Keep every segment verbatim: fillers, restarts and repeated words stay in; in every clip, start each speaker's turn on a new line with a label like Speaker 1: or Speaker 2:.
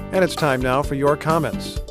Speaker 1: And it's time now for your comments.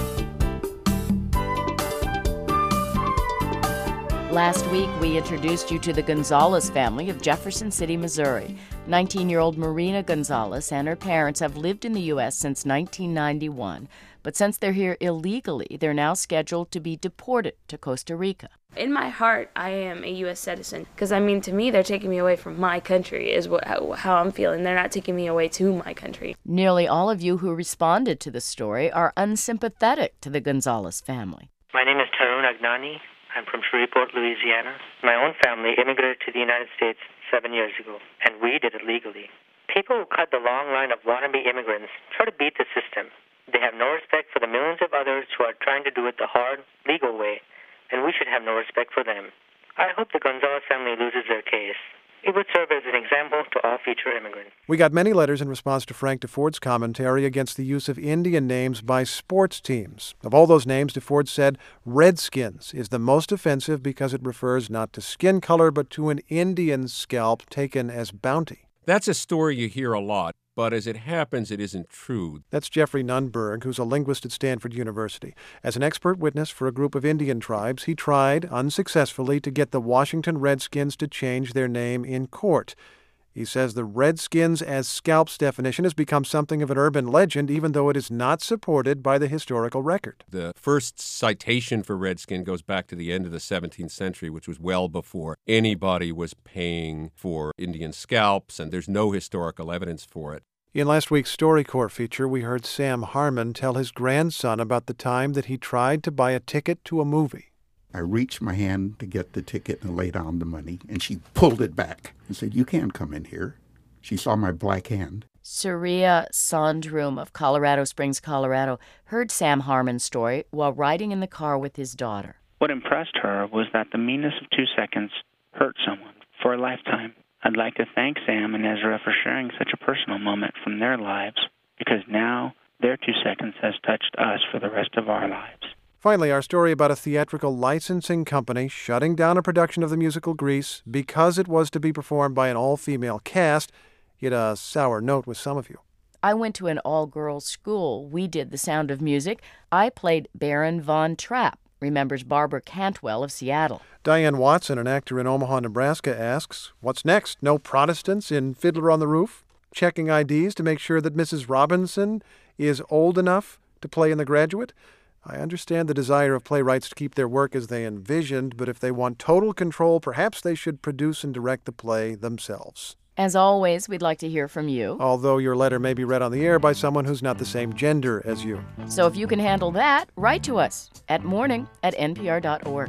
Speaker 2: Last week, we introduced you to the Gonzalez family of Jefferson City, Missouri. nineteen-year-old Marina Gonzalez and her parents have lived in the U S since nineteen ninety-one. But since they're here illegally, they're now scheduled to be deported to Costa Rica.
Speaker 3: In my heart, I am a U S citizen. Because, I mean, to me, they're taking me away from my country is what, how, how I'm feeling. They're not taking me away to my country.
Speaker 2: Nearly all of you who responded to the story are unsympathetic to the Gonzalez family.
Speaker 4: My name is Tarun Agnani. I'm from Shreveport, Louisiana. My own family immigrated to the United States seven years ago, and we did it legally. People who cut the long line of wannabe immigrants try to beat the system. They have no respect for the millions of others who are trying to do it the hard, legal way, and we should have no respect for them. I hope the Gonzalez family loses their case. It would serve as an example to all future immigrants.
Speaker 1: We got many letters in response to Frank DeFord's commentary against the use of Indian names by sports teams. Of all those names, DeFord said Redskins is the most offensive because it refers not to skin color but to an Indian scalp taken as bounty.
Speaker 5: That's a story you hear a lot, but as it happens, it isn't true.
Speaker 1: That's Jeffrey Nunberg, who's a linguist at Stanford University. As an expert witness for a group of Indian tribes, he tried, unsuccessfully, to get the Washington Redskins to change their name in court. He says the Redskins as scalps definition has become something of an urban legend, even though it is not supported by the historical record.
Speaker 5: The first citation for Redskin goes back to the end of the seventeenth century, which was well before anybody was paying for Indian scalps, and there's no historical evidence for it.
Speaker 1: In last week's StoryCorps feature, we heard Sam Harmon tell his grandson about the time that he tried to buy a ticket to a movie.
Speaker 6: I reached my hand to get the ticket and lay down the money, and she pulled it back and said, "You can't come in here." She saw my black hand.
Speaker 2: Surya Sondrum of Colorado Springs, Colorado, heard Sam Harmon's story while riding in the car with his daughter.
Speaker 7: What impressed her was that the meanness of two seconds hurt someone for a lifetime. I'd like to thank Sam and Ezra for sharing such a personal moment from their lives, because now their two seconds has touched us for the rest of our lives.
Speaker 1: Finally, our story about a theatrical licensing company shutting down a production of the musical Grease because it was to be performed by an all-female cast hit a sour note with some of you.
Speaker 2: I went to an all-girls school. We did The Sound of Music. I played Baron Von Trapp, remembers Barbara Cantwell of Seattle.
Speaker 1: Diane Watson, an actor in Omaha, Nebraska, asks, what's next? No Protestants in Fiddler on the Roof? Checking I Ds to make sure that Missus Robinson is old enough to play in The Graduate? I understand the desire of playwrights to keep their work as they envisioned, but if they want total control, perhaps they should produce and direct the play themselves.
Speaker 2: As always, we'd like to hear from you.
Speaker 1: Although your letter may be read on the air by someone who's not the same gender as you.
Speaker 2: So if you can handle that, write to us at morning at n p r dot org.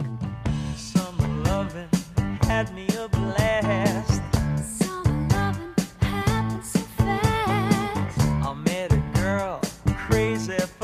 Speaker 8: Summer loving had me a blast. Summer loving happened so fast. I met a girl crazy.